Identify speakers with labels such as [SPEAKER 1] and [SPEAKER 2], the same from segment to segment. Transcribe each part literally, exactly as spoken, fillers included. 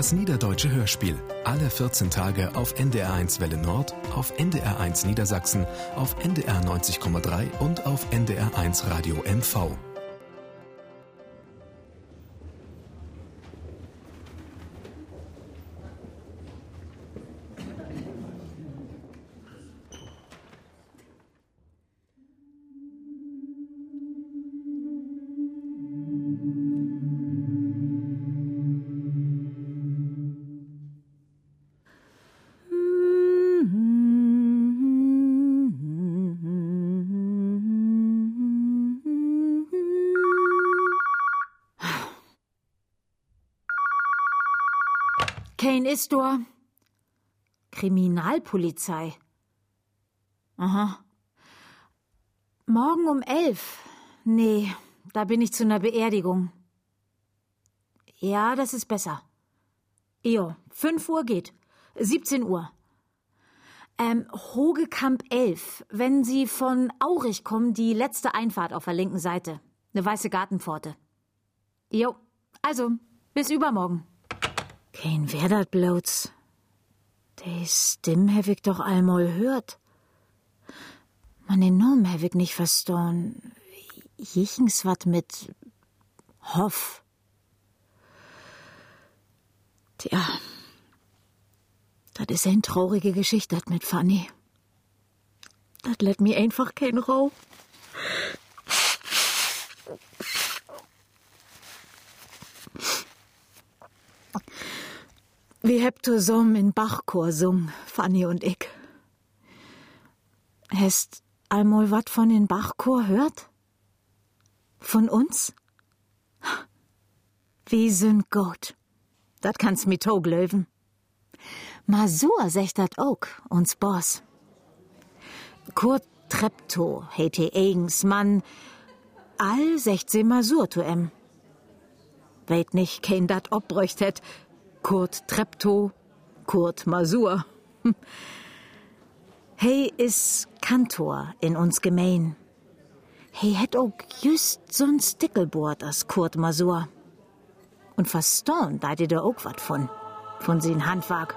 [SPEAKER 1] Das Niederdeutsche Hörspiel. Alle vierzehn Tage auf N D R eins Welle Nord, auf N D R eins Niedersachsen, auf N D R neunzig Komma drei und auf N D R eins Radio M V.
[SPEAKER 2] Kein Istor. Kriminalpolizei. Aha. Morgen um elf. Nee, da bin ich zu einer Beerdigung. Ja, das ist besser. Jo, fünf Uhr geht. siebzehn Uhr. Ähm, Hogekamp elf. Wenn Sie von Aurich kommen, die letzte Einfahrt auf der linken Seite. Eine weiße Gartenpforte. Jo, also, bis übermorgen. Kein wer dat bloß. Die Stimme hab ich doch einmal hört. Man den Namen hab ich nicht verstanden. Jichens wat mit Hoff. Tja, das ist eine traurige Geschichte, dat mit Fanny. Das lässt mir einfach kein Rau. Wir habt zusammen in Bachchor sung, Fanny und ich. Hast einmal wat von den Bachchor hört? Von uns? Wir sind gut. Dat kannst mi to glöwen. Masur secht dat ook, uns Boss. Kurt Treptow heit he eigens Mann. All secht se Masur to em. Weet nicht, kein dat obbräucht het. Kurt Treptow, Kurt Masur. Hey is Kantor in uns gemein. Hey het ook just so'n Stickelbord as Kurt Masur. Und verstehen, da die da auch wat von, von sin Handwerk.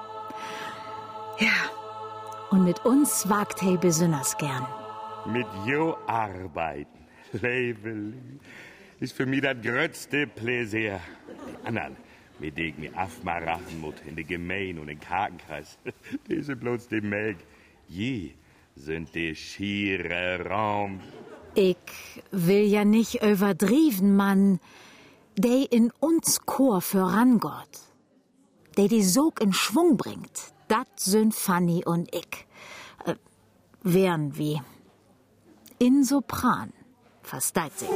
[SPEAKER 2] Ja, und mit uns wagt hey besonders gern.
[SPEAKER 3] Mit jo arbeiten, Level, ist für mich das größte Pläsier. Die anderen, mit denen ich aufmachen muss, in der Gemeinde und im Kartenkreis, die sind bloß die Melk. Je sind die schiere Raum.
[SPEAKER 2] Ich will ja nicht überdriven, Mann. Der in uns Chor vorangeht, der die Sog in Schwung bringt, dat sind Fanny und ich. Äh, wären wie in Sopran, versteht sich.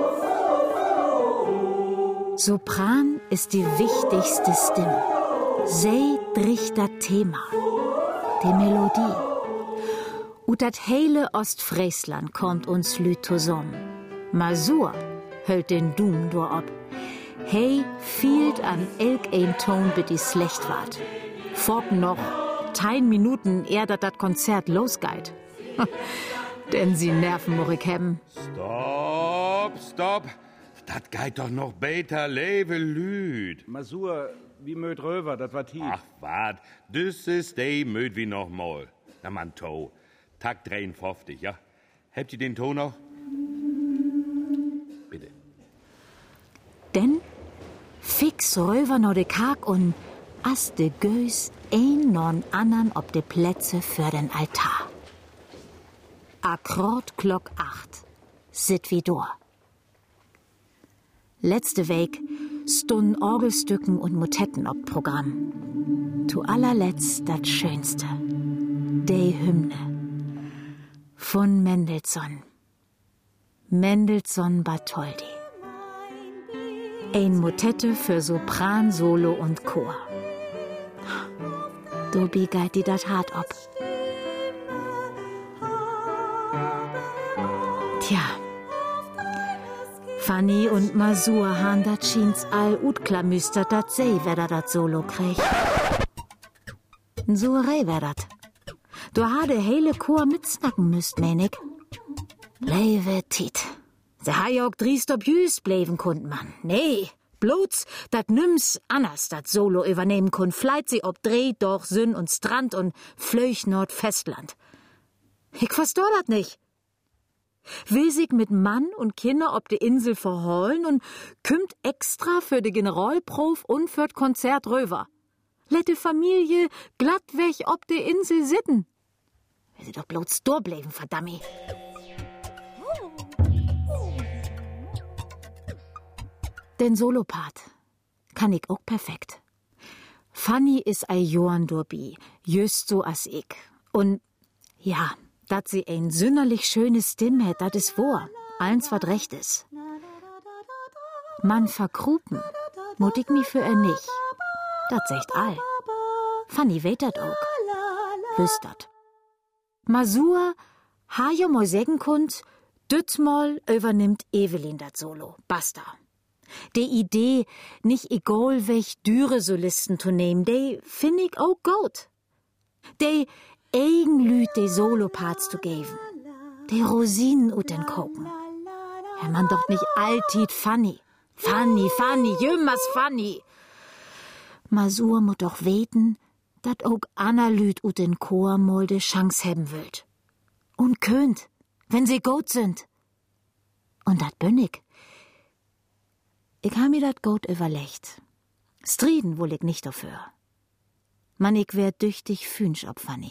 [SPEAKER 2] Sopran ist die wichtigste Stimme. Sie dricht das Thema, die Melodie. Und dat heile Ostfriesland kommt uns Lüt zusammen. Masur hält den Doom door ab. Hey fielt an elk ein Ton, bis die schlecht ward. Fort noch tein Minuten, eher dat dat Konzert losgeht. Denn sie Nerven murig hebben.
[SPEAKER 3] Stopp, stopp. Dat geht doch noch beter, lebe Lüd.
[SPEAKER 4] Masur, wie möd Röver, dat war tief.
[SPEAKER 3] Ach, wat, das ist de möd wie noch mal. Na man, To. Takt dreiundfünfzig, ja? Habt ihr den Ton noch? Bitte.
[SPEAKER 2] Denn fix röver no de Kak und as de Gös ein non andern ob de Plätze für den Altar. Akkord Glock acht. Sit wie dor. Letzte Weg stunden Orgelstücken und Motetten ob Programm. Zu allerletzt dat Schönste. De Hymne. Von Mendelssohn. Mendelssohn Bartholdy. Ein Motette für Sopran, Solo und Chor. Dobi geht die dat hart ab. Tja, Fanny und Masur han dat schiens all utklamüstert, dat sei, wer da dat Solo krieg. N Suerei wär dat. Du ha de heile Chor mitsnacken müsst, mein ich. Leive Tit. Se ha ja auch driest ob jüst bleiben kund man. Nee, Bloß, dat nimm's anders dat Solo übernehmen kun, fleit sie ob Dreh, doch Sünn und Strand und Flöch Nordfestland. Ich versteh dat nicht. Will sich mit Mann und Kinder ob de Insel verholen und kümmt extra für de Generalprof und für d Konzert röver. Let de Familie glatt weg ob de Insel sitten. Will sie doch bloß dorbleiben, verdammt. Den Solopart kann ich auch perfekt. Fanny is a Johann dorbi, just so as ich. Und ja, dat sie ein sünderlich schönes Stimm hätt, dat is wahr. Eins wat recht is. Man verkrupen, mut ich mi für er nicht. Dat secht all. Fanny weet dat auch. Wüstert. Masur, ha jo mo sägen kunt, dützmol übernimmt Evelyn dat Solo. Basta. Die Idee, nicht egal welch dürre Solisten zu nehmen, die find ich auch gut. Die Eigenlüt die Soloparts zu geben. Die Rosinen ut den Koken. Ja, man doch nicht alltit Fanny. Fanny, Fanny, jümmers Fanny. Masur mut doch weten, dat auch Anna Lüt ut den Chor mal de Chance hebben willt. Und könnt, wenn sie gut sind. Und dat bin ich. Ich ha mir dat gut überlegt. Striden wohl ich nicht dafür. Man, ich wär düchtig fünsch ob Fanny.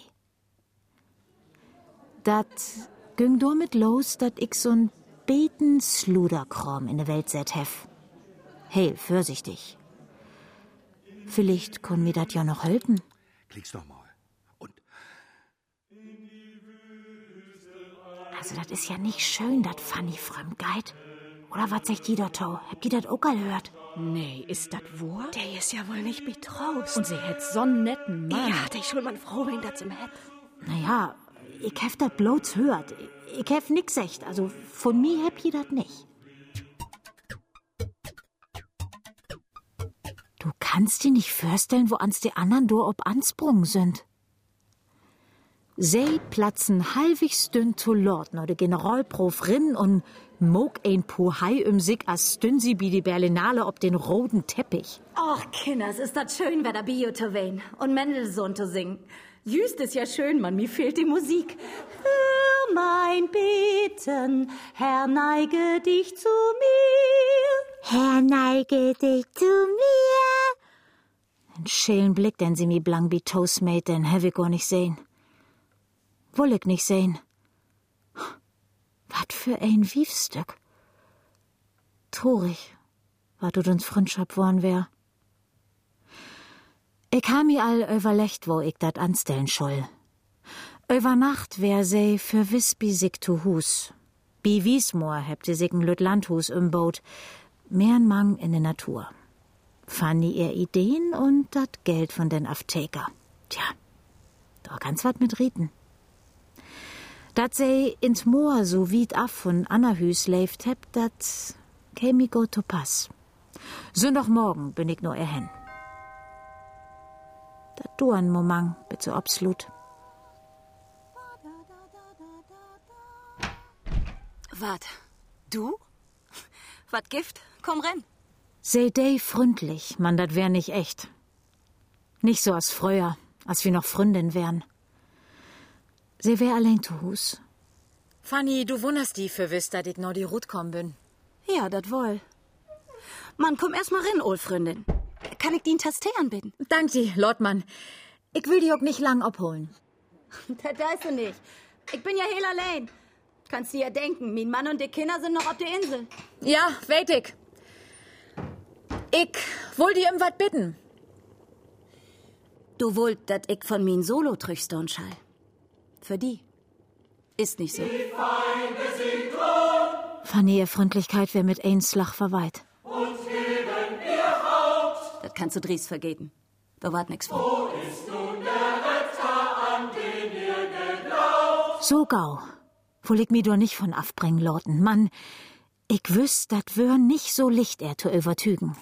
[SPEAKER 2] Dat ging damit los, dat ich so'n beten Sluderkram in der Welt set hef. Hey, vorsichtig. Vielleicht kon mir dat ja noch helfen.
[SPEAKER 3] Klick's doch mal. Und?
[SPEAKER 2] Also, dat is ja nicht schön, dat Fanny fremd geht. Oder was sagt die da tau? Habt ihr dat auch gehört?
[SPEAKER 5] Nee, ist dat wahr?
[SPEAKER 6] Der ist ja wohl nicht betraust.
[SPEAKER 5] Und sie hätt so'n netten Mann.
[SPEAKER 6] Ja, ich schon mal froh, wenn das im Hepp.
[SPEAKER 2] Naja, ich hef dat bloß hört. Ich hef nix secht. Also, von mir hab ich dat nicht. Du kannst dir nicht vorstellen, wo ans die anderen do ob ansprungen sind. Sie platzen halbwegs dünn zu Lord, no de Generalprof rin und mog ein Pohai um sich as stünn sie bi die Berlinale ob den roten Teppich.
[SPEAKER 6] Ach, Kinders, ist das schön, wer da Bio zu wehen und Mendelssohn zu singen. Jüst ist ja schön, Mann, mir fehlt die Musik. Hör mein Beten, Herr, neige dich zu mir.
[SPEAKER 2] Herr, neige dich zu mir. Ein schälen Blick, den sie mi blank wie Toastmate, den hab ich gar nicht sehen. Woll ich nicht sehen. Wat für ein Wiefstück. Torig, wat du uns Freundschaft worn wär. Ich ha mi all überlegt, wo ich dat anstellen scholl. Über Nacht wär se für Wisby sich zu Hus. Bi Wiesmoor hebt sie sich ein Lüt Landhus im Boot. Mehr'n Mang in der Natur. Fanny ihr Ideen und dat Geld von den Aftaker. Tja, da kann's wat mit rieten. Dat se ins Moor so weit af von Annahüs leeft heb, dat käm i go to pass. Sonntagmorgen bin ich nur erhen. Dat du ein Moment, bitte absolut.
[SPEAKER 6] Wat? Du? Wat Gift? Komm renn.
[SPEAKER 2] Sei dei freundlich, man, dat wär nicht echt. Nicht so als früher, als wir noch Freundin wären. Sie wär allein zu Hus.
[SPEAKER 5] Fanny, du wunderst die für wisst, dat ich noch die Rut kommen bin.
[SPEAKER 6] Ja, dat wohl. Mann, komm erst mal rein, Oldfreundin. Kann ich den Taste anbieten?
[SPEAKER 2] Dank dir, Lordmann. Ich will die auch nicht lang abholen.
[SPEAKER 6] Das weißt du nicht. Ich bin ja heel allein. Kannst dir ja denken, mein Mann und die Kinder sind noch auf der Insel.
[SPEAKER 5] Ja, weet ich. Ich will dir um wat bitten.
[SPEAKER 6] Du wollt, dat ich von min Solo trüchstone schall. Für die. Ist nicht so.
[SPEAKER 7] Die Feinde sind tot.
[SPEAKER 2] Fanny, ihr Freundlichkeit wär mit ein Slach verweiht.
[SPEAKER 7] Und geben ihr Haupt.
[SPEAKER 6] Das kannst du Dries vergeten. Da wart nix von.
[SPEAKER 7] Wo ist nun der Retter, an den ihr geglaubt?
[SPEAKER 2] So gau. Wohl ich mi doch nicht von afbringen, Lorten. Mann, ich wüsst, dat wär nicht so licht er zu übertügen.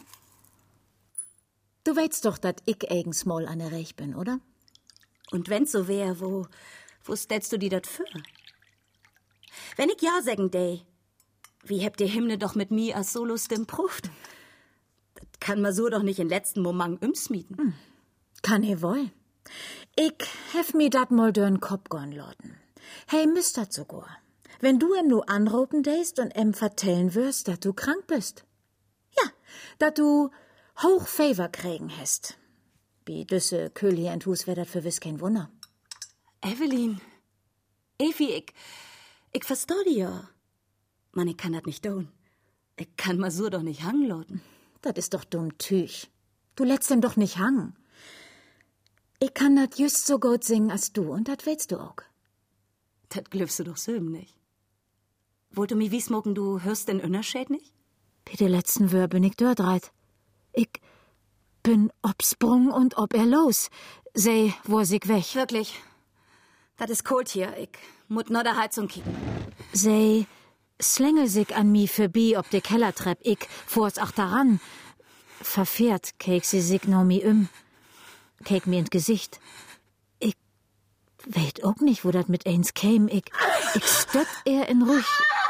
[SPEAKER 2] Du weißt doch, dat ich eigens mal an der Reich bin, oder?
[SPEAKER 6] Und wenn's so wär, wo, wo stellst du die dat für? Wenn ich ja sagen dei, wie habt ihr Himne doch mit mir als Solo-Stimm pruft? kann man so doch nicht in letzten Moment umsmieten.
[SPEAKER 2] Hm. Kann ich wohl. Ich hef mi dat mal dörn Kopf gorn loten. Hey, müsst sogar. Wenn du em nu anropen deist und em vertellen wirst, dat du krank bist. Ja, dat du Hochfever kriegen hast. Wie düsse Köli und Hus wär dat für wiss kein Wunder.
[SPEAKER 6] Evelyn, Evi, ich, ich versteh dich ja. Man, ich kann dat nicht tun. Ich kann mal so doch nicht hangen loten.
[SPEAKER 2] Dat ist doch dumm Tüch. Du lätst denn doch nicht hangen. Ich kann dat just so gut singen als du, und dat willst du auch.
[SPEAKER 6] Dat glüffst du doch selben nicht. Wollt du mi wie smoken, du hörst den Unterschied nicht?
[SPEAKER 2] Wie die letzten Wör bin ich dort reit. Ich bin obsprung und ob er los. Sei, wo sich weg.
[SPEAKER 6] Wirklich. Dat is kalt hier. Ich mut nur der Heizung kicken.
[SPEAKER 2] Sei, slängel sich an mi vorbei ob de Kellertrepp. Ich fuhr's auch daran. Verfehrt keek sie sich no mi um. Keek mir ins Gesicht. Ich weet auch nicht, wo dat mit eins käm. Ich, ich stött er in Ruch.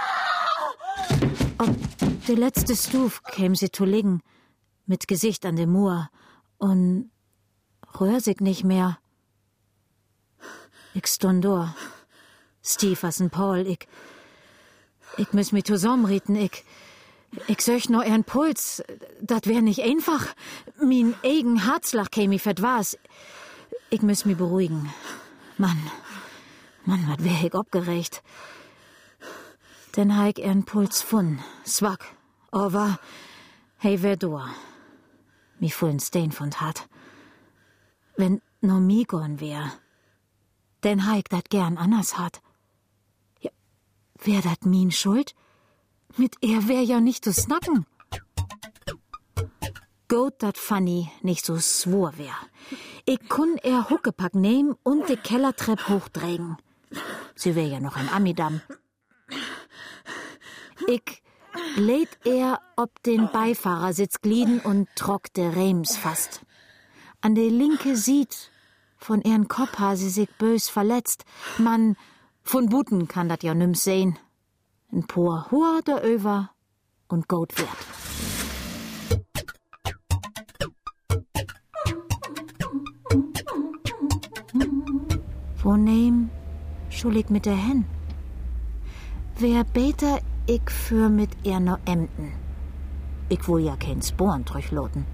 [SPEAKER 2] Ob de letzte Stuf käm sie zu liegen, mit Gesicht an dem Moor, und rühr sich nicht mehr. Ich stund da, stief as n Paul, ich, ich müss mi zusammenreden, ich, ich söch nur ihren Puls, dat wär nicht einfach, min eigen Herzlach käm i verdwas, ich müss mi beruhigen. Mann, Mann, wat wär ich abgeregt. Denn ha ich ihren Puls fun, swag, aber hey, wär du, mi fullen Stein fund hat. Wenn no mi gorn wär, denn ha ich dat gern anders hat. Ja, wär dat min Schuld? Mit er wär ja nicht zu snacken. Gut, dat Fanny nicht so swor wär. Ich kun er Huckepack nehmen und de Kellertrepp hochdrägen. Sie wär ja noch ein Amidam. Ich lädt er ob den Beifahrersitz glieden und trock de Rems fast. An de linke sieht, von ihren Kopf ha sie sich bös verletzt. Man, von Buten kann dat ja nimm sehn. Ein paar Hur der Över und Goat wert. Wo nehm schul ich mit der Hen? Wer beter ich für mit er no Emden? Ich will ja kein Sporen durchloten.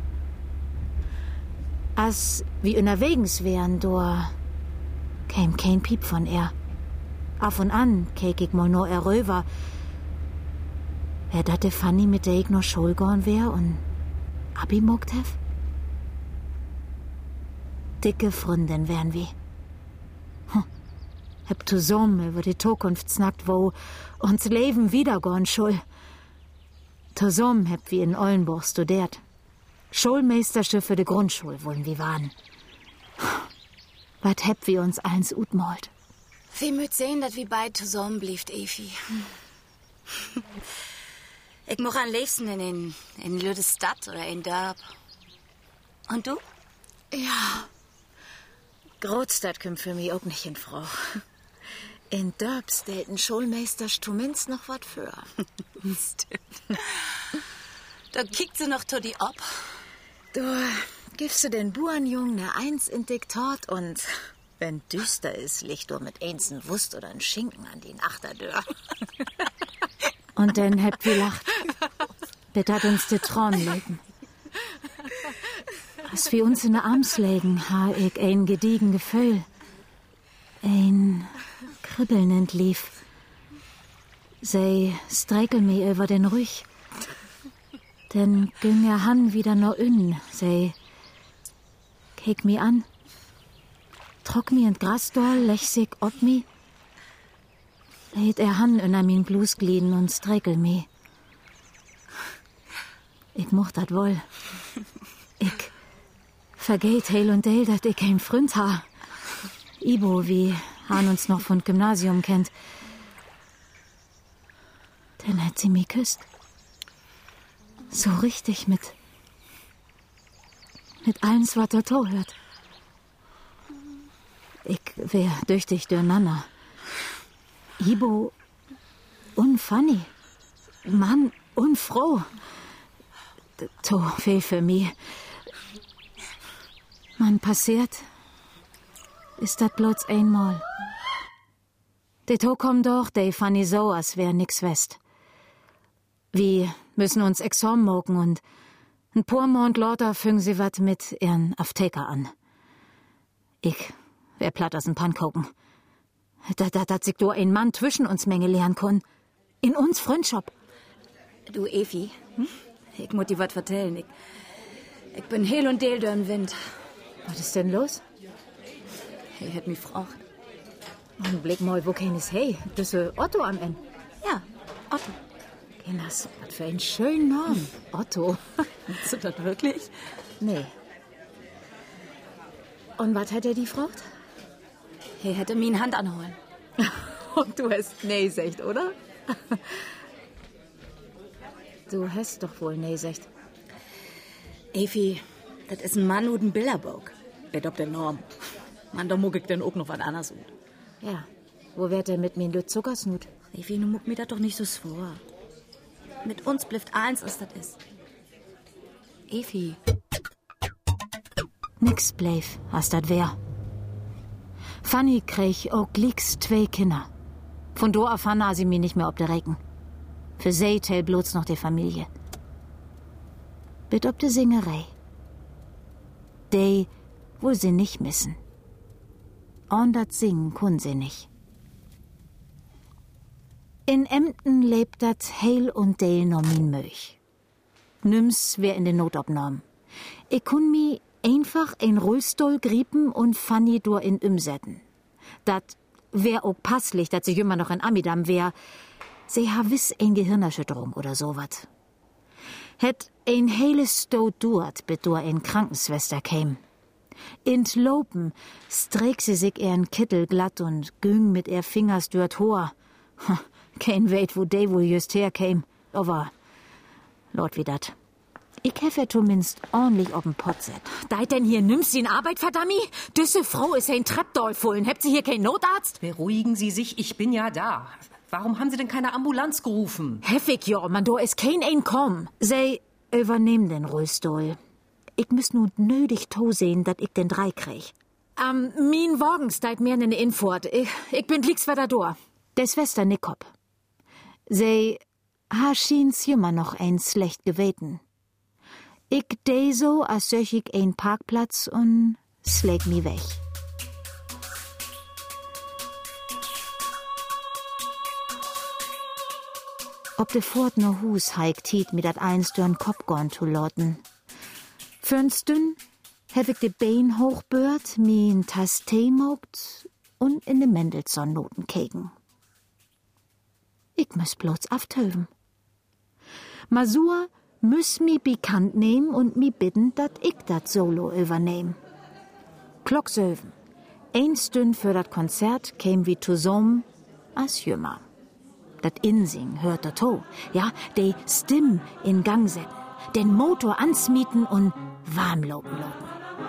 [SPEAKER 2] As wie unterwegs wären, da käm kein Piep von er. Auf und an keek ich mal nur er röver. Wär dat de Fanny, mit der ich noch Schul gorn wär und Abi mogt hef? Dicke Freundin wären wir. Hm. Hab zusammen über die Zukunft snackt, wo uns Leben wieder gorn schul. Zusammen hab wir in Ollenburg studiert. Schulmeistersche für die Grundschule wollen wir waren. Wat hab wir uns eins utmalt?
[SPEAKER 5] Wie müt sehen, dass wir beide zusammen blieft, Evi.
[SPEAKER 6] Ich moch am liebsten in in, in Lüde Stadt oder in Dörp. Und du?
[SPEAKER 2] Ja. Großstadt kommt für mich auch nicht in Frau. In Dörp stellt ein Schulmeister zumindest noch wat für.
[SPEAKER 6] Da kickt sie noch to die ab.
[SPEAKER 2] Du gibst du den Burenjungen ne Eins in Diktat und wenn düster ist, liegt du mit eins n Wurst oder n Schinken an den Achterdör. Und dann habt wir lacht. Bitte hat uns die Träume legen. Als wir uns in den Arms legen, ha ich ein gediegen Gefühl. Ein Kribbeln entlief. Sie streikel mir über den Rüch. Denn ging er Han wieder no in. Sie keek mi an. Trock mi in Grasdorl, lechsig ob mi. Lädt er Han in min Blusglieden und streikel mi. Ich mocht dat wohl. Ich vergeht heil und heil, dat ich kein Freund ha. Ibo, wie Han uns noch von Gymnasium kennt. Dann hat sie mi küsst. So richtig mit mit allens, was er to hört. Ich wär düchtig durcheinander. Ibo und Fanny. Mann und Frau. To viel für mich. Man passiert, ist das bloß einmal. De To kommt doch, de Fanny so, als wär nix west. Wir müssen uns Examen moken und ein paar Mond lauter füngen sie wat mit ihren Apotheker an. Ich wär platt aus den Pannkoken. Da, da, dat sich do ein Mann zwischen uns Menge lernen kann. In uns Freundschaft.
[SPEAKER 6] Du, Evi, hm? Ich muss dir was vertellen. Ich, ich bin heil und del durch den Wind.
[SPEAKER 2] Was ist denn los?
[SPEAKER 6] Hey, hat mich gefragt.
[SPEAKER 2] Und blick mal, wo kein ist hey? Das ist Otto am Ende.
[SPEAKER 6] Ja, Otto.
[SPEAKER 2] Kinders, was für einen schönen Namen. Otto.
[SPEAKER 6] Willst du das wirklich?
[SPEAKER 2] Nee. Und was hat er die gefragt?
[SPEAKER 6] Er hätte mir eine Hand anholen.
[SPEAKER 2] Und du hast nee gesagt, oder? Du hast doch wohl nee gesagt.
[SPEAKER 6] Evi, das ist ein Mann und ein Bilderbock. Der Doktor Norm. Man, da muck ich denn auch noch was anderes ut.
[SPEAKER 2] Ja, wo wird er mit mir in Zuckersnut?
[SPEAKER 6] Evi, nu muck mir das doch nicht so vor. Mit uns blifft eins, was das ist. Evi.
[SPEAKER 2] Nix bleif, was dat wär. Fanny krieg auch glicks zwei Kinder. Von do af an sie mir nicht mehr ob der Recken. Für sie tell bloß noch die Familie. Bitt ob de Singerei. De wohl sie nicht missen. Und dat Singen kun sie nicht. In Emden lebt dat Heil und Dale noch min Möch. Nüms wär in den Notopnahmen. Ich kun mi einfach ein Rollstuhl griepen und Fanny dur in umsetten. Dat wär auch passlich, dat sie immer noch in Amidam wär. Sie ha wiss ein Gehirnerschütterung oder so wat. Het ein heiles Sto duert, bedur ein Krankenschwester käm. In Lopen streck sie sich ihren Kittel glatt und güng mit ihr Fingers dort hoher. Kein weet, wo de wohl just herkäm. Aber, Lord wie dat. Ich heffe zumindest ordentlich ob'n Pott set. Deit denn hier nimmst sie in Arbeit, verdammi? Düsse Frau ist ein Treppdoll vollen. Habt sie hier keinen Notarzt?
[SPEAKER 8] Beruhigen Sie sich, ich bin ja da. Warum haben Sie denn keine Ambulanz gerufen?
[SPEAKER 2] Heffig, ja, man, do ist kein ein komm. Sei, übernehm den Rollstuhl. Ich müss nun nötig to sehen, dat ich den drei krieg. Am ähm, min Wagens deit mir in Infort. Ich, ich bin glicks weiter do. Der Schwester Nickop. Sei, ha schien's immer noch ein schlecht geweten. Ich dei so, als söch ich ein Parkplatz und schläg mi weg. Ob de Fort no Hus heik tiet mi dat eins dörn Kopf gorn zu loten. Für'n Stün hef ich de Bein hochbört, mi n Tass Tee mogt und in de Mendelssohn-Noten keken. Ich müss bloß aftöven. Masur müss mi bekannt nehmen und mi bitten, dat ich dat Solo übernehm. Klocksöven. Ein Stünd für dat Konzert käm wie zusammen as jümmer. Dat Insing hört der To. Ja, de Stimm in Gang setzen, den Motor ansmieten und warm lopen lopen.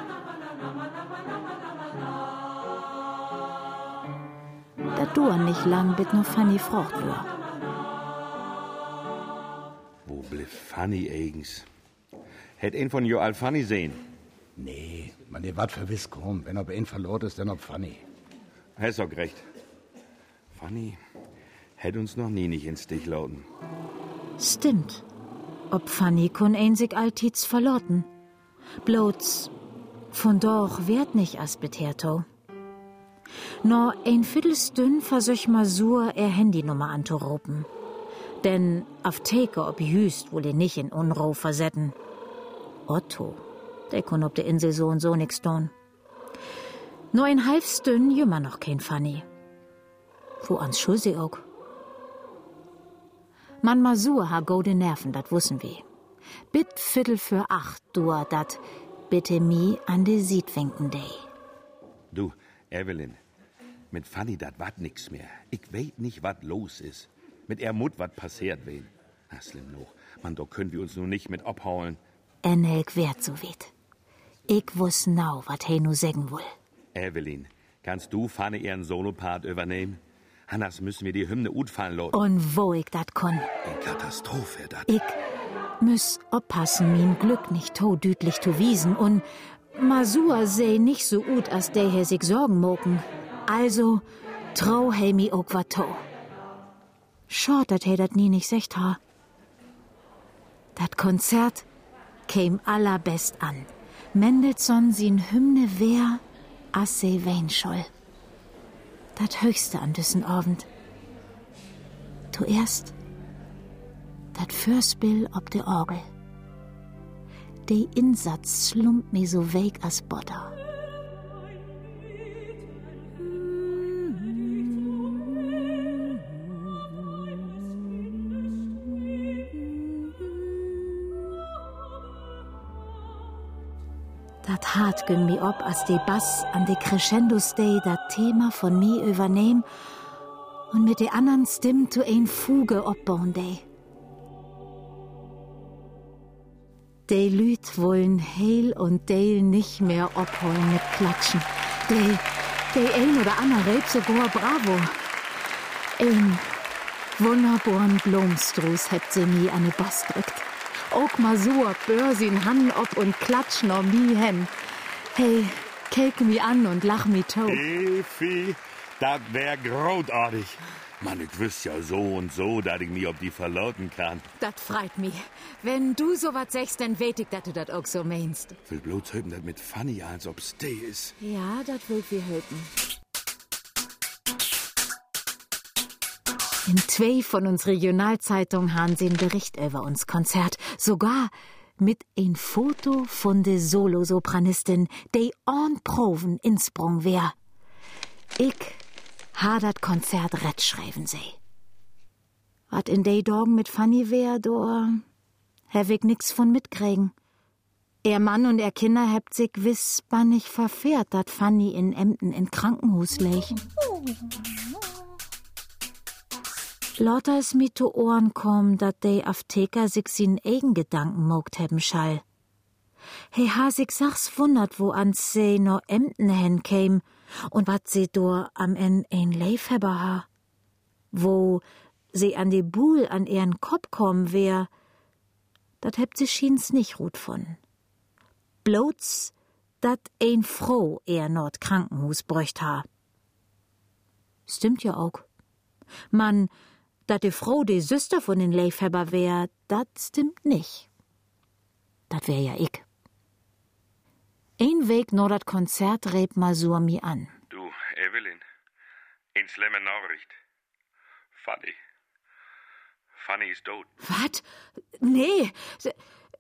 [SPEAKER 2] Dat duer nicht lang, bit nur Fanny frocht wür.
[SPEAKER 3] Wo blieb Fanny eigens? Hätt ein von jo all Fanny sehen?
[SPEAKER 4] Nee, man, ihr wart verwiss kaum. Wenn ob ein verlor ist, dann ob Fanny.
[SPEAKER 3] Hast doch recht. Fanny hätt uns noch nie nicht ins Stich lauten.
[SPEAKER 2] Stimmt. Ob Fanny kun ein sich altits verloten. Bloß von doch werd nicht as beterto. No ein Viertelstünd versöch Masur er Handynummer anzurufen. Denn Apotheker ob jüst wohl ihn nicht in Unruh versetten. Otto, der kun ob der Insel so und so nix tun. Nur ein halbstünd jümmer noch kein Fanny. Wo ans Schulse auch. Man Masur ha gode Nerven, dat wussen wir. Bit Viertel für acht, duer dat bitte mi an de Siedwinken day.
[SPEAKER 3] Du, Evelyn, mit Fanny dat wat nix mehr. Ich weet nicht, wat los ist. Mit er Mut wat passiert wen. Na, schlimm noch. Man, da können wir uns nun nicht mit abhauen.
[SPEAKER 2] Enelk wert so weit. Ich wuss nau, wat he nu sägen woll.
[SPEAKER 3] Evelyn, kannst du Fanny ihren Solopart übernehmen? Hannas müssen wir die Hymne ut fallen lassen.
[SPEAKER 2] Und wo ich dat kon.
[SPEAKER 3] Eine Katastrophe, dat.
[SPEAKER 2] Ich müss oppassen, min Glück nicht to dütlich zu wiesen und Masur seh nicht so gut, als de he sich Sorgen moken. Also, trau he mi ook wat to. Schort, dat he dat nie nicht secht ha. Dat Konzert käm allerbest an. Mendelssohn sin Hymne wär, as se wein scholl. Dat höchste an düssen Abend. Zuerst dat Fürspiel ob de Orgel. De Insatz slumpt mi so weg as Butter. Dat hart gün mi ob, as de Bass an de Crescendos day dat Thema von mi übernehm und mit de andern Stimmen zu ein Fuge obbauen day. De Lüt wollen heil und Dale nicht mehr obholen mit Klatschen. De, de ein oder andere räb sogar bravo. Ein wunderbaren Blomstrus hebt sie nie an de Bass drückt. Ook mal so Börsin han ob und klatschen um mi hen. Hey, kek mi an und lach mi to.
[SPEAKER 3] Efi, das wär großartig. Mann, ich wüsste ja so und so, dass ich mich ob die verlauten kann.
[SPEAKER 2] Dat freit mi. Wenn du so wat sagst, dann weet ich, dass du dat auch so meinst.
[SPEAKER 3] Will bloß hüben dat mit Fanny, als ob's de is.
[SPEAKER 2] Ja, dat will wir hüben. In zwei von uns Regionalzeitungen haben sie einen Bericht über uns Konzert. Sogar mit ein Foto von der Solosopranistin, die on Proven insprung wär. Ich ha dat Konzert rett schreiben sie. Wat in de Dorgen mit Fanny wär, do hab ich nix von mitkriegen. Er Mann und er Kinder hebt sich wiss bannig verfehrt, dat Fanny in Emden in Krankenhus leg. Lauter es mi zu Ohren kom, dat de Apotheker sich sin eigen Gedanken mogt hebben schall. He ha sich sachs wundert, wo ans se no Emden hen käm und wat se do am en ein Leif hebben ha. Wo se an de Buhl an ihren Kopf kom wär, dat hebt se schiens nicht gut von. Bloß, dat ein Frau er nord Krankenhus bräucht ha. Stimmt ja auch. Man, dat de Frau de Süster von den Leifheber wär, dat stimmt nicht. Dat wär ja ich. Ein Weg nur dat Konzert reb Masur mi an.
[SPEAKER 3] Du, Evelyn, ein schlimme Nachricht. Fanny. Fanny ist tot.
[SPEAKER 2] Wat? Nee. Se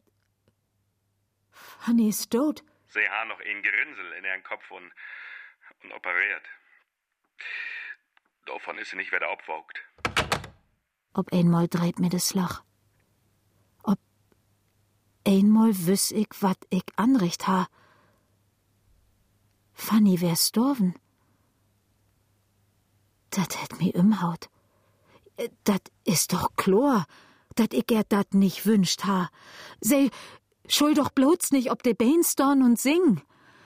[SPEAKER 2] Fanny ist tot?
[SPEAKER 3] Sie haben noch ein Gerinnsel in ihren Kopf und, und operiert. Davon ist sie nicht wieder abwaugt.
[SPEAKER 2] Ob einmal dreht mir das Lach. Ob einmal wüss ich, wat ich anrecht ha. Fanny wär storven. Dat hätt mi umhaut. Dat ist doch klar, dat ich er dat nicht wünscht ha. Sei, schuld doch bloß nicht, ob de Beinstorn und sing.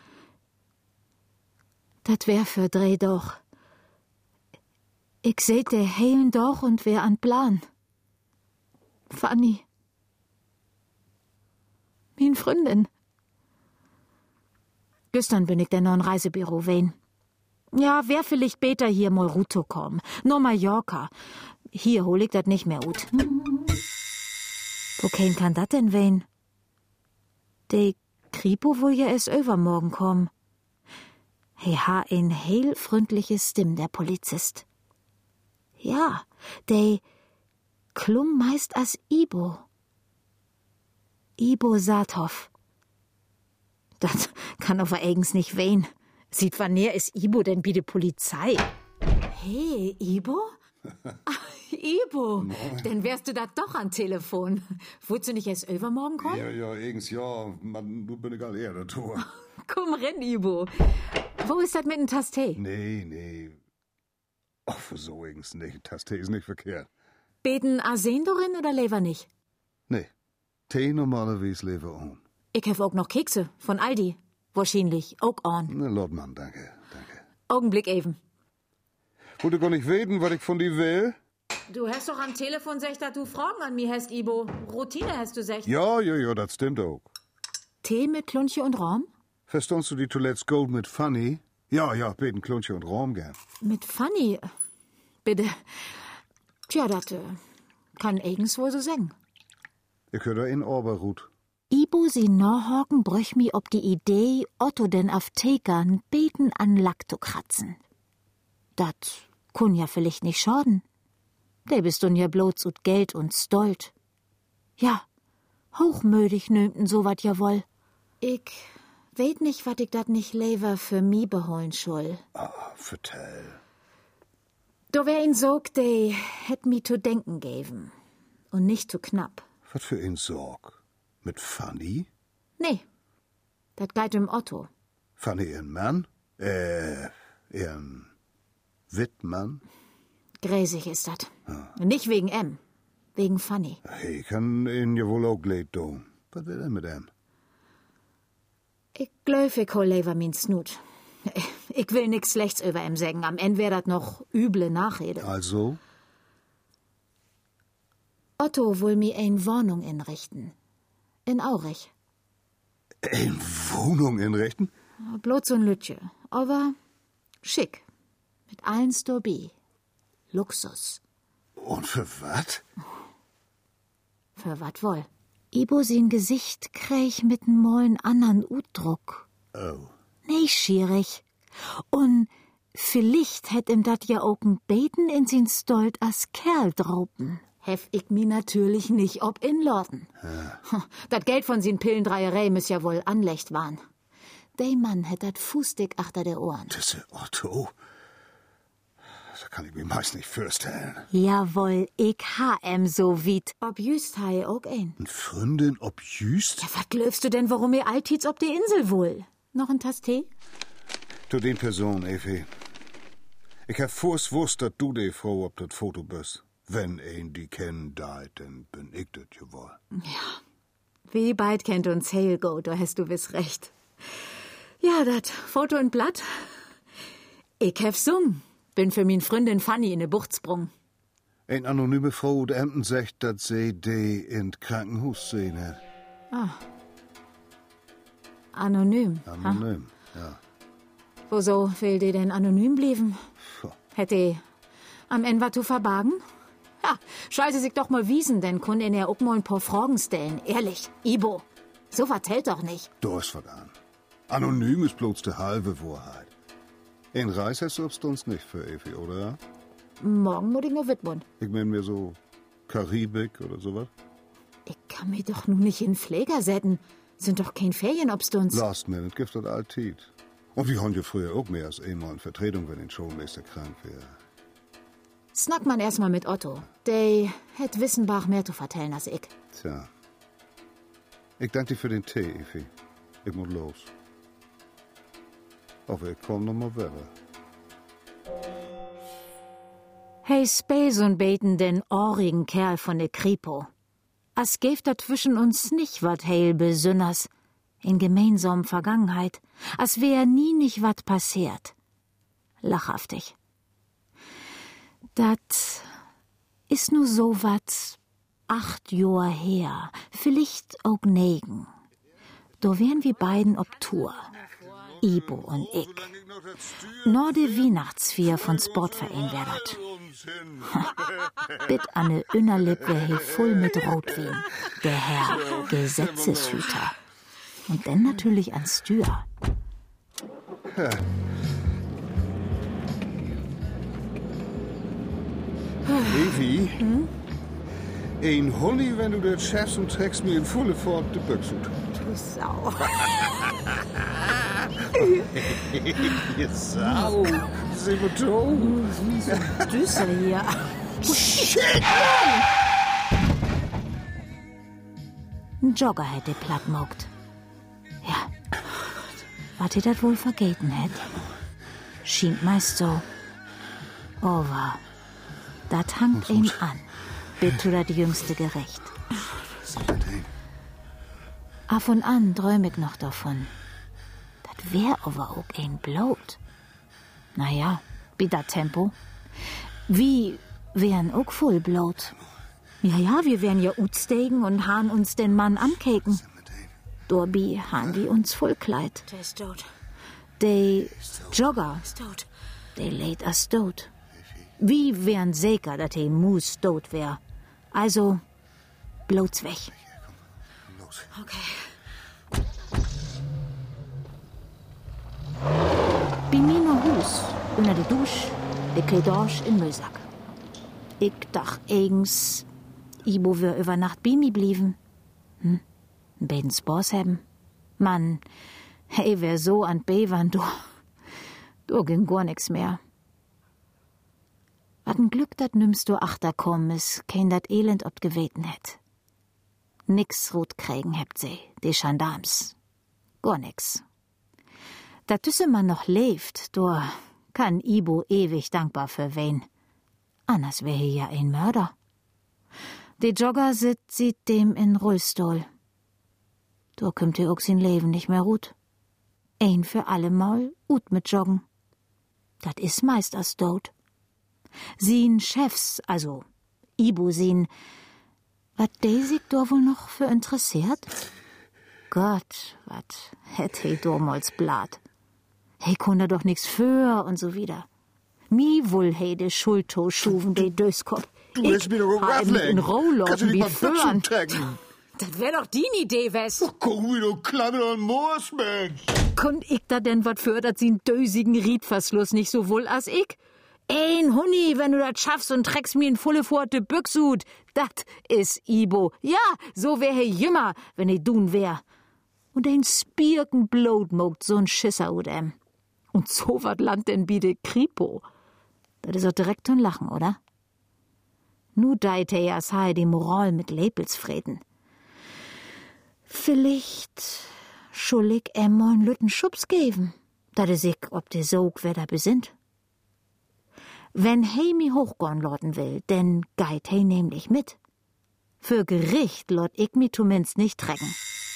[SPEAKER 2] Dat wär für Dreh doch. Ich seht der heilen doch und wär an Plan. Fanny. Min Freundin. Gestern bin ich denn noch ein Reisebüro wen. Ja, wär vielleicht später hier mal Ruto kommen. Nur Mallorca. Hier hol ich dat nicht mehr ut. Wokein kann dat denn wen? De Kripo wohl ja erst übermorgen kommen. He ha ein heil freundliches Stimm, der Polizist. Ja, de klum meist as Ibo. Ibo Saathoff. Das kann aber eigens nicht wehen. Sieht wann näher ist Ibo denn bi de Polizei? Hey, Ibo? Ach, Ibo, no. Dann wärst du da doch am Telefon. Wolltest du nicht erst übermorgen kommen?
[SPEAKER 9] Ja, ja, eigens ja. Man, du bin ich all eher der Tor.
[SPEAKER 2] Komm rein, Ibo. Wo ist das mit dem Taste?
[SPEAKER 9] Nee, nee. Ach, für so eigens nicht. Taste ist nicht verkehrt.
[SPEAKER 2] Beten Arsen dorin oder lever nicht?
[SPEAKER 9] Nee. Tee normalerweise lever on.
[SPEAKER 2] Ich hab auch noch Kekse von Aldi. Wahrscheinlich auch on.
[SPEAKER 9] Na, Lordmann, danke, danke.
[SPEAKER 2] Augenblick eben.
[SPEAKER 9] Wollt ihr gar nicht weten, was ich von dir will?
[SPEAKER 2] Du hast doch am Telefon gesagt, dass du Fragen an mich hast, Ibo. Routine hast du gesagt.
[SPEAKER 9] Ja, ja, ja, das stimmt auch.
[SPEAKER 2] Tee mit Klunche und Rahm?
[SPEAKER 9] Verstehst du die Toilettes Gold mit Fanny? Ja, ja, beten Klunche und Rahm gern.
[SPEAKER 2] Mit Fanny? Bitte. Tja, das äh, kann eigens wohl so sagen.
[SPEAKER 9] Ich höre da in Oberrut.
[SPEAKER 2] Ibo sie Norhaken bröch mi ob die Idee, Otto den Aftekern beten an Lack zu kratzen. Dat kun ja vielleicht nicht schaden. Der bist nun ja bloß ut Geld und Stolt. Ja, hochmödig nömten so wat ja woll. Ich weet nicht, wat ich dat nicht lever für mi beholen schul.
[SPEAKER 9] Ah, vertell.
[SPEAKER 2] Do wär ihn sog, de hätt mi zu denken geben. Und nicht zu knapp.
[SPEAKER 9] Was für ein Sorg? Mit Fanny?
[SPEAKER 2] Nee, dat geit um Otto.
[SPEAKER 9] Fanny ihren Mann? Äh, ihren Wittmann?
[SPEAKER 2] Gräsig ist dat. Ja. Nicht wegen M, wegen Fanny.
[SPEAKER 9] Hey, ich kann ihn ja wohl auch leid tun. Was will er mit ihm?
[SPEAKER 2] Ich glaub, ich hol lever min Snut. Ich will nix Schlechts über ihm sagen. Am Ende wär dat noch üble Nachrede.
[SPEAKER 9] Also?
[SPEAKER 2] Otto will mi ein Wohnung inrichten. In Aurich.
[SPEAKER 9] Ein Wohnung inrichten?
[SPEAKER 2] Bloß so'n Lütje. Aber schick. Mit allen Stobi. Luxus.
[SPEAKER 9] Und für wat?
[SPEAKER 2] Für wat wohl? Ibo sin Gesicht krieg mit n mollen andern Utdruck.
[SPEAKER 9] Oh.
[SPEAKER 2] Nee, schierig. Und vielleicht hätt ihm dat ja auch n Beten in sin Stolt as Kerl draupen. Hef ich mi natürlich nicht ob in Lorden. Ja. Dat Geld von sin Pillendreierei müß ja wohl anlecht waren. Dei Mann hätt dat Fußdick achter der Ohren.
[SPEAKER 9] Das ist Otto. Das kann ich mir meist nicht vorstellen.
[SPEAKER 2] Jawohl, ich ha em so wit. Ob jüst ha ich auch ein.
[SPEAKER 9] N Freundin ob jüst?
[SPEAKER 2] Ja, wat glaubst du denn, warum ihr altits ob die Insel wohl? Noch ein Tass Tee?
[SPEAKER 9] Du den Person, Evi. Ich hab vors wusst, dass du die Frau ob dat Foto bist. Wenn ein die kennen deit, dann bin ich das ja wohl.
[SPEAKER 2] Ja, wie bald kennt uns Hailgo, da hast du wiss recht. Ja, dat Foto in Blatt. Ich hef sung. Bin für min Freundin Fanny in de Bucht sprung.
[SPEAKER 9] Ein anonyme Frau und Emden sagt, dass sie die in Krankenhaus sehen hat.
[SPEAKER 2] Ah. Anonym.
[SPEAKER 9] Anonym, ha? Ja.
[SPEAKER 2] Wieso will die denn anonym blieben?
[SPEAKER 9] Puh.
[SPEAKER 2] Hätte am Ende was zu verbergen? Ja, scheiße sich doch mal wiesen, denn kun in er auch mal ein paar Fragen stellen. Ehrlich, Ibo, so was hält doch nicht.
[SPEAKER 9] Du hast was an. Anonym ist bloß die halbe Wahrheit. In Reis hast du uns nicht für Evi, oder?
[SPEAKER 2] Morgen muss ich noch widmen.
[SPEAKER 9] Ich mein mir so Karibik oder sowas.
[SPEAKER 2] Ich kann mich doch nun nicht in Pfleger setzen. Sind doch kein Ferien obst uns.
[SPEAKER 9] Last minute gibt das alltit. Und wir haben ja früher auch mehr als einmal in Vertretung, wenn ein Schulmeister krank wäre.
[SPEAKER 2] Snack man erstmal mit Otto. Der hätt Wissenbach mehr zu vertellen als ich.
[SPEAKER 9] Tja. Ich danke dir für den Tee, Evi. Ich muss los. Aber ich komm noch mal wieder.
[SPEAKER 2] Hey, Space und beten den ohrigen Kerl von der Kripo. As gäft da zwischen uns nicht wat heil besünners. In gemeinsamen Vergangenheit. As wär nie nicht wat passiert. Lachhaftig. Dat is nu so wat acht Jahr her. Vielleicht auch negen. Da wären wir beiden ob Tour. Ibo und ich. Nur de Weihnachtsfeier von Sportverein wär dat. Bitt an ne Innerlip wär he voll mit Rotwein. Der Herr Gesetzeshüter. Und dann natürlich an Stür.
[SPEAKER 9] Ja. Evi, hm? Ein Honey, wenn du das schaffst und trägst mir in volle Fahrt die Büchse.
[SPEAKER 2] Du Sau.
[SPEAKER 9] Ihr Sau. Sie wird tot.
[SPEAKER 2] Wie so Düsse hier.
[SPEAKER 9] Shit!
[SPEAKER 2] Ein Jogger hätte plattmogt. Ja. Was ihr das wohl vergeten hätt? Schien meist so. Over. Dat hangt ihn an. Bitte das jüngste Gericht. Af und an träum ich noch davon. Dat wär aber auch ein Blut. Naja, wie dat Tempo. Wie wären auch voll Blut. Ja, ja, wir wären ja utsteigen und han uns den Mann ankeken. Dorbi han die uns voll Kleid.
[SPEAKER 5] Der ist tot.
[SPEAKER 2] De Jogger,
[SPEAKER 5] Ist tot.
[SPEAKER 2] de lädt as tot. Wie wären sicher, dat he Mus tot wär. Also, bloß weg.
[SPEAKER 5] Okay.
[SPEAKER 2] Bei mir Hus, unter de Dusch, de Kedorsch in Müllsack. Ich dach eigens, Ibo wär über Nacht bei mir blieben. Hm, ein beiden Spors haben. Mann, hey, wär so an Bewan, du, du ging gar nix mehr. Wat ein Glück, dat nimmst du achterkommen is, kein dat Elend ob geweten hätt. Nix rot kriegen hebt sie, die Gendarmes. Gar nix. Da tüsse man noch lebt, du kann Ibo ewig dankbar für wen. Anders wär hier ja ein Mörder. Die Jogger sit sieht dem in Rollstuhl. Da kümmt ihr auch sein Leben nicht mehr gut. Ein für alle Mal ut mit Joggen. Dat is meist as tot. Sien Chefs, also Ibo sien, wat de sich da wohl noch für interessiert? Gott, wat hätt he damals Blatt. He kunde doch nix für und so wieder. Mi wohl he de Schulto schuven de Döskop.
[SPEAKER 9] Du willst mir doch
[SPEAKER 2] in Rollorten
[SPEAKER 9] Kannst du nicht
[SPEAKER 2] wie
[SPEAKER 9] mal Büchsen
[SPEAKER 2] führen.
[SPEAKER 9] tragen?
[SPEAKER 5] Das wär doch die Idee, Wes.
[SPEAKER 9] Oh, guck wie du Klammer und Moos, Mensch.
[SPEAKER 2] Kund ich da denn wat für, dat sie n dösigen Riedverschluss nicht so wohl as ich? Ein Huni, wenn du dat schaffst und treckst mir in volle Pforte Büchsut. Dat is Ibo. Ja, so wär he jümmer, wenn he dun wär. Und ein Spirken Blut mogt so'n Schisser ut em. Und so wat land denn bi de Kripo. Dat is auch direkt un Lachen, oder? Nu deit he ja sei die Moral mit Lepelsfreden. Vielleicht schul ich em mal n lütten Schubs geben, dat is ich, ob de Sog wer da besinnt. Wenn he mi hochgorn loten will, denn geit he nämlich mit. Für Gericht lot ich mi zumindest nicht trecken.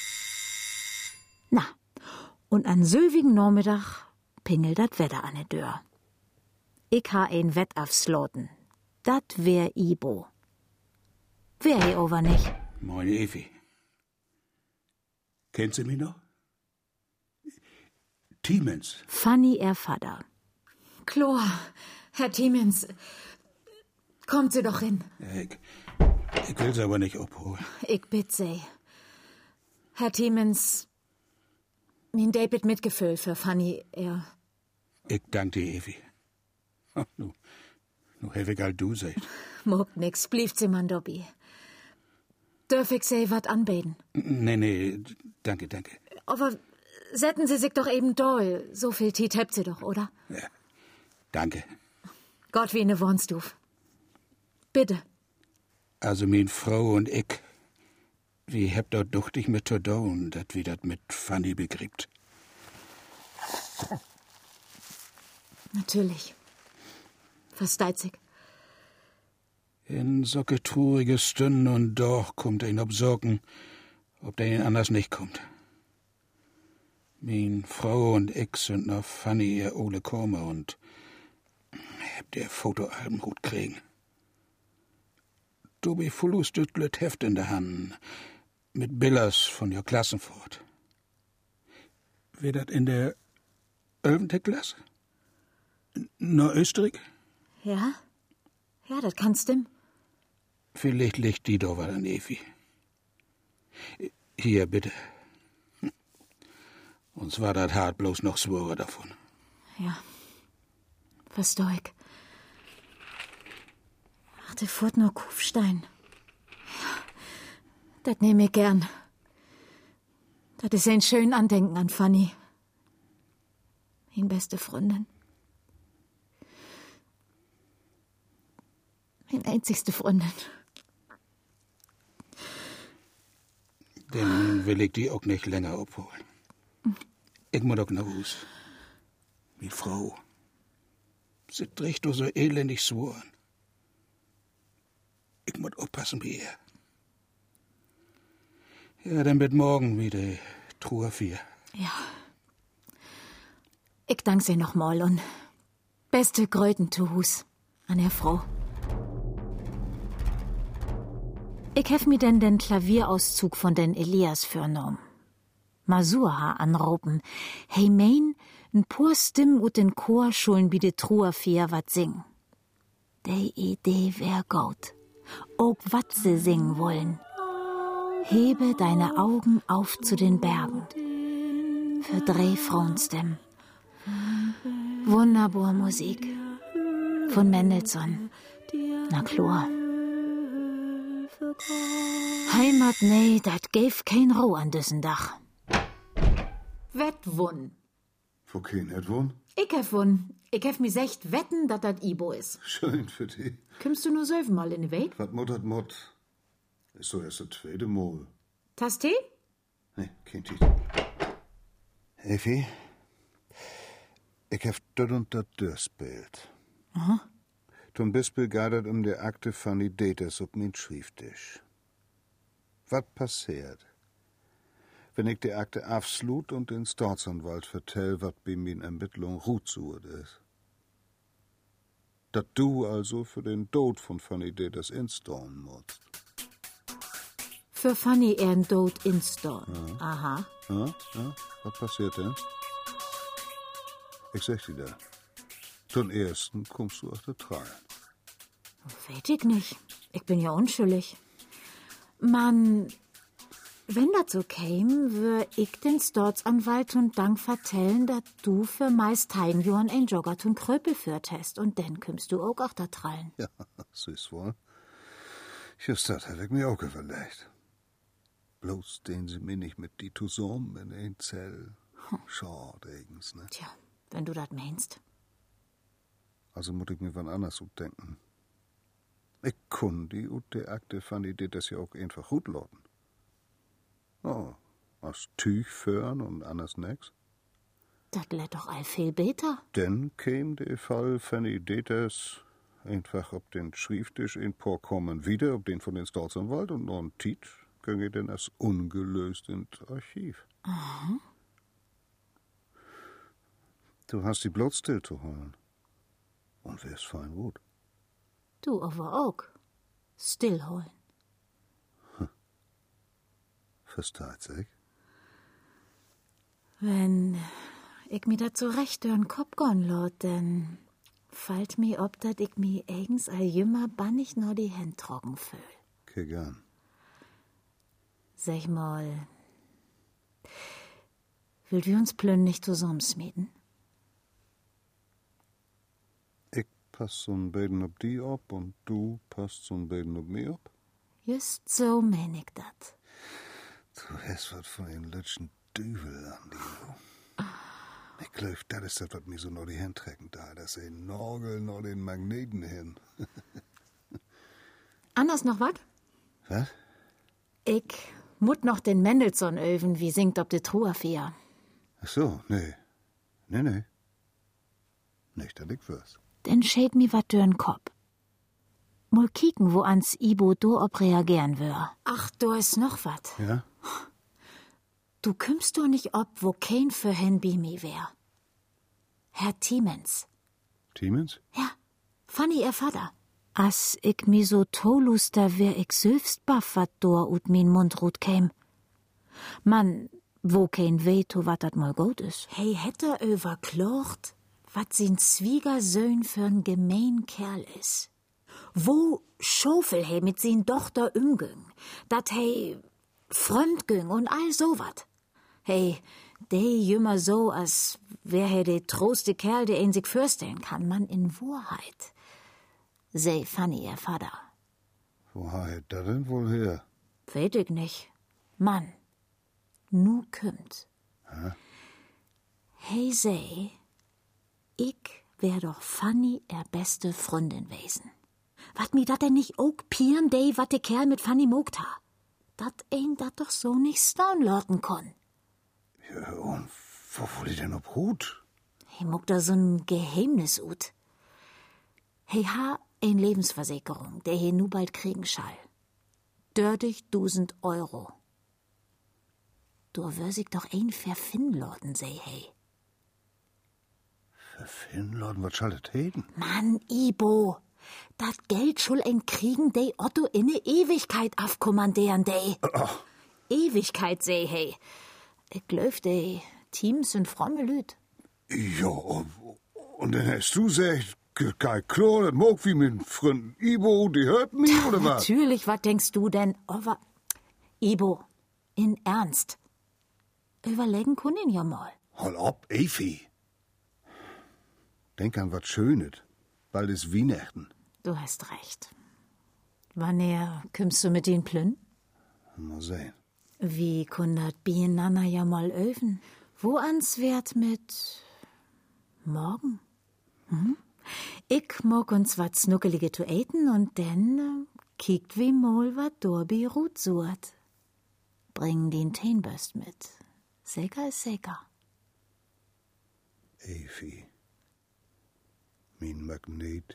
[SPEAKER 2] Na, und an söwigen Nachmittag pingelt dat Wetter an de Dör. Ich ha ein Wett aufs Loten. Dat wär Ibo. Wär he over nicht.
[SPEAKER 4] Moin, Evi. Kennt sie mich noch? Tiemens.
[SPEAKER 2] Fanny, er Vater.
[SPEAKER 5] Chlor, Herr Tiemens, kommt sie doch hin.
[SPEAKER 4] Ich, ich will sie aber nicht abholen.
[SPEAKER 5] Ich bitt sie. Herr Tiemens, min David Mitgefühl für Fanny, er...
[SPEAKER 4] Ich danke dir, Evi. Ach, nu, nu hef ich all du seid.
[SPEAKER 5] Mogt nix, blieft sie man Dobby. Dürf ich sie wat anbeten?
[SPEAKER 4] Nee, nee, danke, danke.
[SPEAKER 5] Aber setzen Sie sich doch eben doll. So viel Tiet habt Sie doch, oder?
[SPEAKER 4] Ja, danke.
[SPEAKER 5] Gott, wie ne Wohnstuf. Bitte.
[SPEAKER 4] Also min Frau und ich, wie habt dort duchtig mit zu tun, dat wie dat mit Fanny begribt.
[SPEAKER 5] Natürlich. Versteit sich.
[SPEAKER 4] In solche traurige Stunden und doch kommt ein ob Sorgen, ob der ihn anders nicht kommt. Min Frau und ich sind noch Fanny ihr Ole Kormer und habt ihr Fotoalben gut kriegen. Du bi Fullus düttlet Heft in der Hand, mit Billers von ihr Klassenfort. Wird dat in der elfte Klasse? Na Österreich?
[SPEAKER 5] Ja? Ja, das kann stimmen.
[SPEAKER 4] Vielleicht liegt die doch mal an Evi. Hier, bitte. Uns war das hart bloß noch Swore davon.
[SPEAKER 5] Ja. Versteh ich. Ach, der furt nur Kufstein. Ja, das nehm ich gern. Das ist ein schön Andenken an Fanny. Meine beste Freundin. Meine einzigste Freundin.
[SPEAKER 4] Den will ich die auch nicht länger abholen. Ich muss doch nach Hus. Mit Frau. Sie trägt doch so elendig Sworen. Ich muss aufpassen wie er. Ja, dann wird morgen wieder Truhe vier.
[SPEAKER 5] Ja. Ich danke Sie noch mal und beste Gröten zu Hus an der Frau.
[SPEAKER 2] Ich hef mir denn den Klavierauszug von den Elias förnom. Masura anropen. Hey mein, n pur Stimm ut den Chor schuln bi de Truerfier wat sing. De Idee wär gut. Auch wat se singen wollen. Hebe deine Augen auf zu den Bergen. Für drei Frauenstimmen. Wunderbar Musik. Von Mendelssohn. Na klar. Heimat, nee, dat gäf kein Ruh an düssen Dach. Wettwun.
[SPEAKER 9] Wo kein et wun?
[SPEAKER 2] Ich hef wun. Ich hef mi secht wetten, dat dat Ibo is.
[SPEAKER 9] Schön für dich.
[SPEAKER 2] Kommst du nur selbenmal in die Welt?
[SPEAKER 9] Wat Mut hat Mut. Ist so erst das zweite Mal.
[SPEAKER 2] Tas Tee?
[SPEAKER 9] Nee, kein Tee. Effi, ich hef dort und dat durchspielt.
[SPEAKER 2] Aha.
[SPEAKER 9] Zum Beispiel geht um die Akte von die Dates auf min Schrifttisch. Was passiert, wenn ich die Akte afslut und den Staatsanwalt vertell, was bei min Ermittlung Rutsuhr ist? Dat du also für den Tod von Fanny Dates installen musst.
[SPEAKER 2] Für Fanny ehren Tod installen.
[SPEAKER 9] Ja.
[SPEAKER 2] Aha.
[SPEAKER 9] Ja, ja, was passiert denn? Ich sag dir da. Zum ersten kommst du aus der Tränen.
[SPEAKER 2] Weet ich nicht. Ich bin ja unschuldig. Man, wenn das so käme, wür ich den Staatsanwalt und Dank vertellen, dass du für meist ein Jahr ein Jogger und Kröpel führt hast. Und dann kommst du auch auf der Trallen.
[SPEAKER 9] Ja, süß wohl. Just das hätte ich mir auch überlegt. Bloß den sie mir nicht mit die zusammen in ein Zell. Hm. Schade, eigens, ne?
[SPEAKER 2] Tja, wenn du das meinst.
[SPEAKER 9] Also muss ich mir wann anders denken. Ich kun die und die Akte von die das ja auch einfach gut lauten. Oh, aus Tüch föhren und anders nix.
[SPEAKER 2] Das lädt doch all viel besser.
[SPEAKER 9] Dann käm der Fall von die das einfach ob den Schrifttisch in Vorkommen wieder, ob den von den Staatsanwalt und noch ein Tiet, können wir denn als ungelöst ins Archiv.
[SPEAKER 2] Aha.
[SPEAKER 9] Du hast die bloß still zu holen. Und wär's fein gut.
[SPEAKER 2] Du aber auch. Still holen.
[SPEAKER 9] Hm. Versteht sich?
[SPEAKER 2] Wenn ich mir dat so recht durch den Kopf gehen lot, dann fällt mir ob, dat ich mi eigens all jümmer bannig nur die Hände trocken fühl.
[SPEAKER 9] Okay, gern.
[SPEAKER 2] Sag mal, will wir uns plön nicht zusammensmieten?
[SPEAKER 9] Passt so ein Beten ob die ab und du passt so ein Beten ob mir ab?
[SPEAKER 2] Just so mein ich dat.
[SPEAKER 9] Du hast was von den letzten Düvel an dir. Ich glaub, das ist das, was mir so noch die Hände trecken da. Das ist ein Nagel noch den Magneten hin.
[SPEAKER 2] Anders noch wat?
[SPEAKER 9] Was?
[SPEAKER 2] Ich mut noch den Mendelssohn öven, wie singt ob de Truerfier.
[SPEAKER 9] Ach so, nee. Nee, nee. Nicht, dass ich wir's.
[SPEAKER 2] Denn schäd mi wat dörn Kopf. Mal kicken, wo ans Ibo do ob reagieren wür. Ach, do is noch wat.
[SPEAKER 9] Ja?
[SPEAKER 2] Du kümmst doch nicht ob, wo kein für hen bi mi wär. Herr Tiemens.
[SPEAKER 9] Tiemens?
[SPEAKER 2] Ja, Fanny ihr Vater. As ich mi so toluster wär ich selbst baff, wat do ut min Mundrut käm. Mann, wo kein Veto, wat dat mal gut is. Hey, hätte überklocht, wat sin Zwiegersöhn für'n gemein Kerl is. Wo Schofel he mit sin Tochter umging, dat he fremdging und all so wat. Hey, de jümmer so, als wär he de troste Kerl, der ihn sich vorstellen kann, man in Wahrheit. Sei Fanny, ihr Vater.
[SPEAKER 9] Wo hat er denn wohl her?
[SPEAKER 2] Weet ich nicht. Mann, nu kümmt.
[SPEAKER 9] Hä?
[SPEAKER 2] Hey, sei, ich wär doch Fanny er beste Freundin wesen. Wat mi dat denn nicht auch pieren, dey, wat de Kerl mit Fanny mogt ha? Dat ein dat doch so nicht staun lorten kon.
[SPEAKER 9] Ja, und wo wurde denn ob Hut?
[SPEAKER 2] He mogt da so'n Geheimnis ut. He ha ein Lebensversicherung, der he nu bald kriegen schall. Dördig dusend Euro. Du wür sich doch ein verfinnlorten, sei hey.
[SPEAKER 9] Verfinnlorten, was schaltet heden?
[SPEAKER 2] Mann, Ibo, das Geld schul ein Kriegen, de Otto in ne Ewigkeit aufkommandieren, de.
[SPEAKER 9] Oh.
[SPEAKER 2] Ewigkeit, seh, hey. Ich glaub, de Teams sind fromme Lüd.
[SPEAKER 9] Ja, und dann hast du gesagt, kein klar, das mag wie mit Freunden Ibo, die hört mich, oder was?
[SPEAKER 2] Natürlich, was denkst du denn? Aber, Ibo, in Ernst. Überlegen können ihn ja mal.
[SPEAKER 9] Hol ab, Evi. Denk an was Schönes. Bald ist Weihnachten.
[SPEAKER 2] Du hast recht. Wann kümmst du mit den Plünn?
[SPEAKER 9] Mal sehen.
[SPEAKER 2] Wie kundert Bienanna ja mal öfen? Wo ans wert mit morgen? Hm? Ich mag uns wat Snuckelige zu eten und dann äh, kiekt wie mal wat Dorbi Rut sucht. Bring den Teenböst mit. Säker ist säker.
[SPEAKER 9] Evi. Mein Magnet.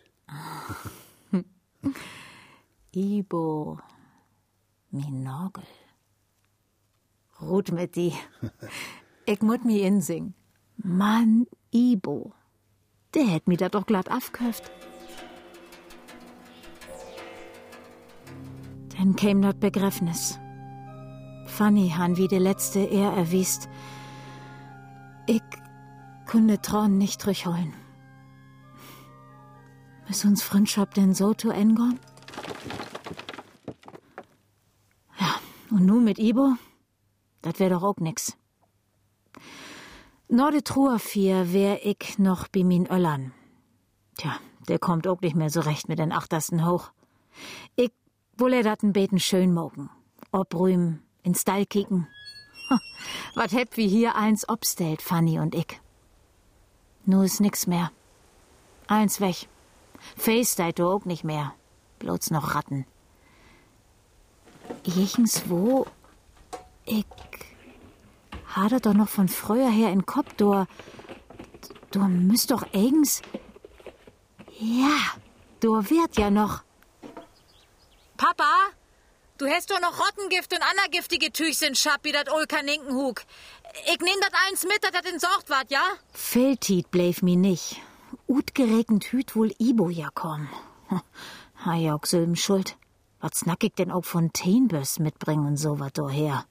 [SPEAKER 2] Ibo. Min Nagel. Rut mit die. Ich mut mi insingen. Mann, Ibo. Der hätt mi da doch glatt afköft. Dann käm dat Begräbnis. Fanny han wie de letzte er erwiest. Ich kunde Trauen nicht zurückholen. Ist uns Freundschaft denn so zu Ende? Ja, und nu mit Ibo? Dat wär doch auch nix. Nur de Truhe vier wär ich noch bei min Öllern. Tja, der kommt auch nicht mehr so recht mit den Achtersten hoch. Ich wolle dat n Beten schön mogen. Obrühmen, in Stall kicken. Wat heb wie hier eins obstellt, Fanny und ich. Nu is nix mehr. Eins weg. Face deit du auch nicht mehr. Bloß noch Ratten. Jechens wo? Ich hatte doch noch von früher her in Kopf, du, du müsst doch eigens, ja, du wird ja noch. Papa, du hast doch noch Rottengift und ander giftige Tüchsen, Schappi, dat ol Kaninkenhug. Ich nehm dat eins mit, dat dat entsorgt ward, ja? Feldtiet bleif mi nicht. Utgeregnet hüt wohl Ibo ja komm. Ha ja auch Sülben schuld. Was snack ich denn auch von Teenbös mitbringen und so wat daher?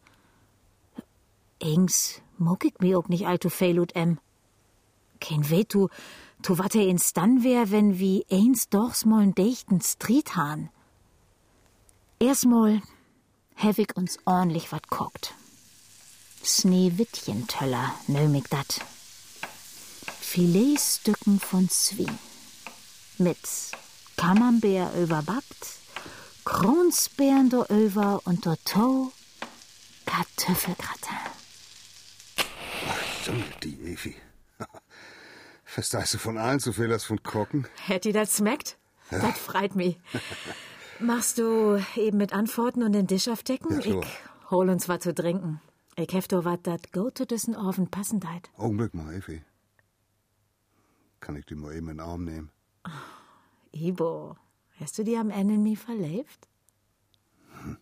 [SPEAKER 2] Ings muck ich mi auch nicht allzu fehl ut em. Kein weh, tu, tu wat er ins dann wär, wenn wie eins dochs mal n dichten Street han. Erstmal hab ich uns ordentlich wat kocht. Schneewittchentöller, nöm ich dat. Filetstücken von Zwien. Mit Camembert überbackt, Kronsbeeren doöver und dorto Kartoffelgratin.
[SPEAKER 9] Ach, Junge, die Evi. Verstehst du von allen so viel als von Kochen?
[SPEAKER 2] Hätt ihr das schmeckt? Ja. Das freit mich. Machst du eben mit Antworten und den Tisch aufdecken?
[SPEAKER 9] Ja,
[SPEAKER 2] ich hol uns was zu trinken. Ich hef doch wat dat go to diesen Ofen passend heit.
[SPEAKER 9] Augenblick mal, Evi. Kann ich die mal eben in den Arm nehmen?
[SPEAKER 2] Oh, Ibo, hast du die am Ende in mich verlebt? Hm.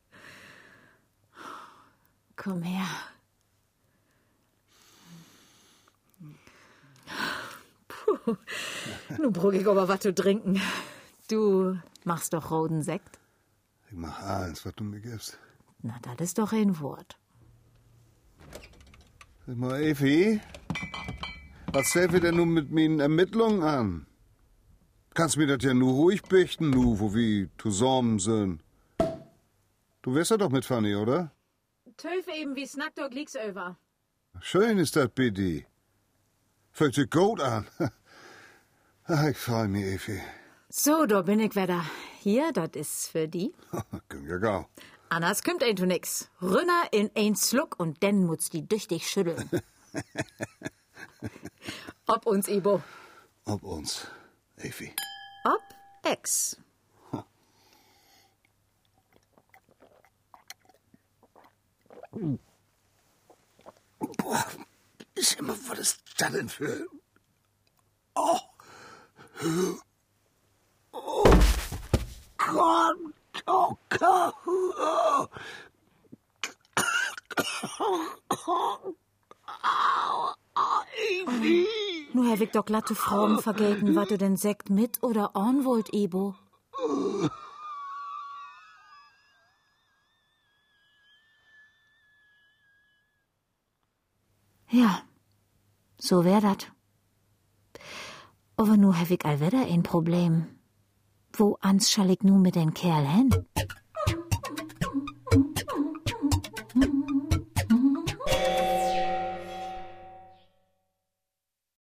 [SPEAKER 2] Komm her. Puh, nu brug ich aber was zu trinken. Du machst doch roten Sekt.
[SPEAKER 9] Ich mach alles, was du mir gibst.
[SPEAKER 2] Na, das ist doch ein Wort.
[SPEAKER 9] Sag mal, Evi, was zählt ihr denn nun mit meinen Ermittlungen an? Kannst mir das ja nur ruhig beichten, nu, wo wir zusammen sind. Du wärst ja doch mit Fanny, oder?
[SPEAKER 2] Töf eben wie Snackdog liegt's over.
[SPEAKER 9] Schön ist das bei dir. Fängt sich gut an. Ich freu mich, Evi.
[SPEAKER 2] So, da bin ich wieder. Hier, das ist für die.
[SPEAKER 9] Komm ja gau.
[SPEAKER 2] Anders kümmt ein zu nix. Rünner in ein Schluck und dann muss die düchtig schütteln. Ob uns, Ibo.
[SPEAKER 9] Ob uns, Evi.
[SPEAKER 2] Ob Ex.
[SPEAKER 9] Boah, ich immer, was ist das denn für... Oh. Oh. Gott, oh Gott. Oh. Au, au, Evi.
[SPEAKER 2] Nur Herr Victor glatte Frauen vergelten, wat du den Sekt mit oder on wollt, Ebo. Ja, so wär dat. Aber nur Herr Vic allwedder ein Problem. Wo ans schall ich nu mit den Kerl hin?